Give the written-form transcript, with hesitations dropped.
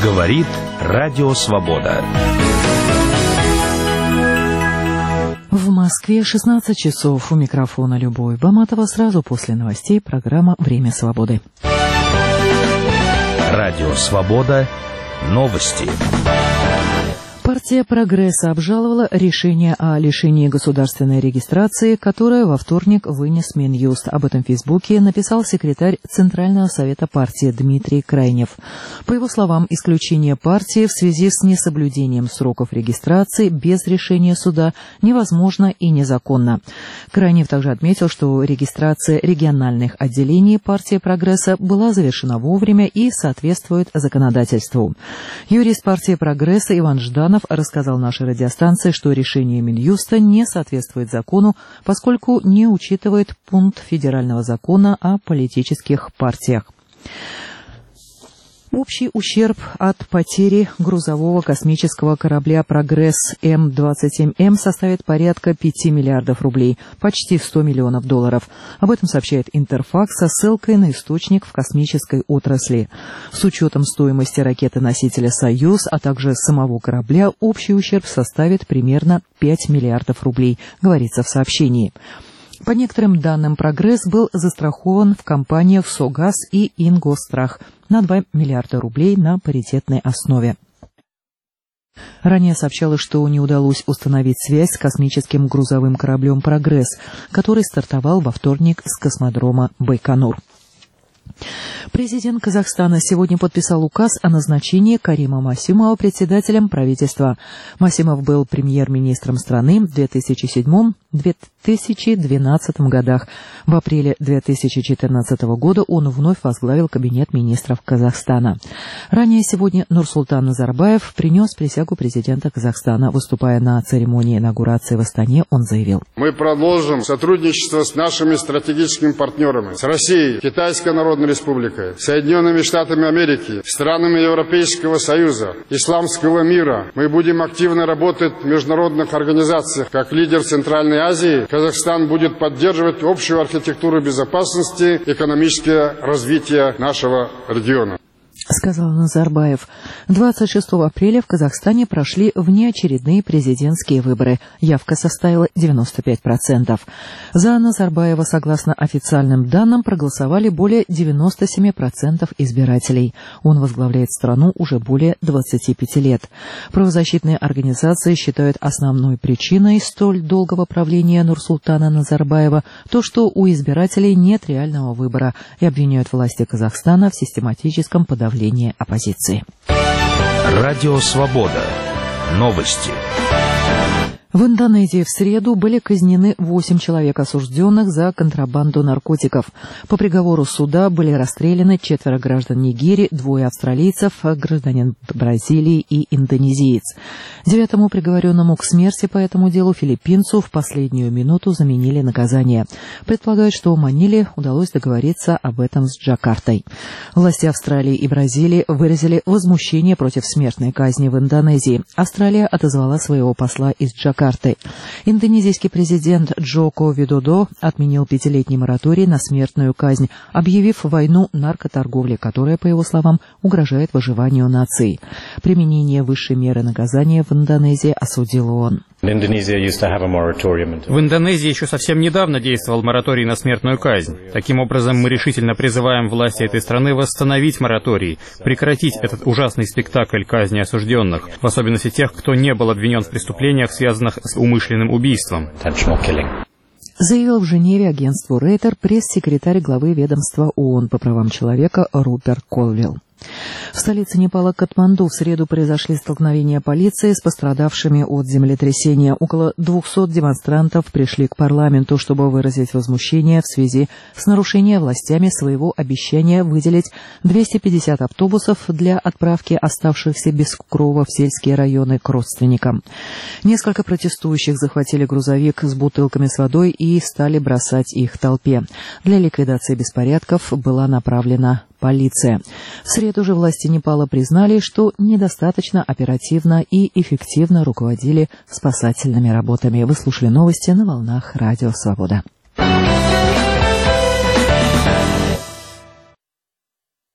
Говорит Радио Свобода. В Москве 16 часов. У микрофона Любовь Баматова. Сразу после новостей программа «Время свободы». Радио Свобода. Новости. Партия «Прогресса» обжаловала решение о лишении государственной регистрации, которое во вторник вынес Минюст. Об этом в Фейсбуке написал секретарь Центрального совета партии Дмитрий Крайнев. По его словам, исключение партии в связи с несоблюдением сроков регистрации без решения суда невозможно и незаконно. Крайнев также отметил, что регистрация региональных отделений партии «Прогресса» была завершена вовремя и соответствует законодательству. Юрист партии «Прогресса» Иван Жданов рассказал нашей радиостанции, что решение Минюста не соответствует закону, поскольку не учитывает пункт федерального закона о политических партиях. Общий ущерб от потери грузового космического корабля «Прогресс М-27М» составит порядка 5 миллиардов рублей, почти 100 миллионов долларов. Об этом сообщает Интерфакс со ссылкой на источник в космической отрасли. С учетом стоимости ракеты-носителя «Союз», а также самого корабля, общий ущерб составит примерно 5 миллиардов рублей, говорится в сообщении. По некоторым данным, «Прогресс» был застрахован в компаниях «Согаз» и «Ингосстрах» на 2 миллиарда рублей на паритетной основе. Ранее сообщалось, что не удалось установить связь с космическим грузовым кораблем «Прогресс», который стартовал во вторник с космодрома Байконур. Президент Казахстана сегодня подписал указ о назначении Карима Масимова председателем правительства. Масимов был премьер-министром страны в 2007-2012 годах. В апреле 2014 года он вновь возглавил кабинет министров Казахстана. Ранее сегодня Нурсултан Назарбаев принес присягу президента Казахстана. Выступая на церемонии инаугурации в Астане, он заявил: «Мы продолжим сотрудничество с нашими стратегическими партнерами, с Россией, Китайской Народной Республикой, Соединенными Штатами Америки, странами Европейского Союза, исламского мира. Мы будем активно работать в международных организациях. Как лидер Центральной Азии, Казахстан будет поддерживать общую архитектуру безопасности, экономическое развитие нашего региона», сказал Назарбаев. 26 апреля в Казахстане прошли внеочередные президентские выборы. Явка составила 95%. За Назарбаева, согласно официальным данным, проголосовали более 97% избирателей. Он возглавляет страну уже более 25 лет. Правозащитные организации считают основной причиной столь долгого правления Нурсултана Назарбаева то, что у избирателей нет реального выбора, и обвиняют власти Казахстана в систематическом подавлении оппозиции. Радио Свобода. Новости. В Индонезии в среду были казнены 8 человек, осужденных за контрабанду наркотиков. По приговору суда были расстреляны 4 граждан Нигерии, 2 австралийцев, гражданин Бразилии и индонезиец. 9-му приговоренному к смерти по этому делу филиппинцу в последнюю минуту заменили наказание. Предполагают, что Маниле удалось договориться об этом с Джакартой. Власти Австралии и Бразилии выразили возмущение против смертной казни в Индонезии. Австралия отозвала своего посла из Джакарты. Индонезийский президент Джоко Видодо отменил 5-летний мораторий на смертную казнь, объявив войну наркоторговле, которая, по его словам, угрожает выживанию нации. Применение высшей меры наказания в Индонезии осудил он. В Индонезии еще совсем недавно действовал мораторий на смертную казнь. Таким образом, мы решительно призываем власти этой страны восстановить мораторий, прекратить этот ужасный спектакль казни осужденных, в особенности тех, кто не был обвинен в преступлениях, связанных с умышленным убийством. Заявил в Женеве агентству Рейтер пресс-секретарь главы ведомства ООН по правам человека Руперт Колвилл. В столице Непала Катманду в среду произошли столкновения полиции с пострадавшими от землетрясения. Около 200 демонстрантов пришли к парламенту, чтобы выразить возмущение в связи с нарушением властями своего обещания выделить 250 автобусов для отправки оставшихся без крова в сельские районы к родственникам. Несколько протестующих захватили грузовик с бутылками с водой и стали бросать их толпе. Для ликвидации беспорядков была направлена полиция. В среду же власти Непала признали, что недостаточно оперативно и эффективно руководили спасательными работами. Вы слушали новости на волнах Радио Свобода.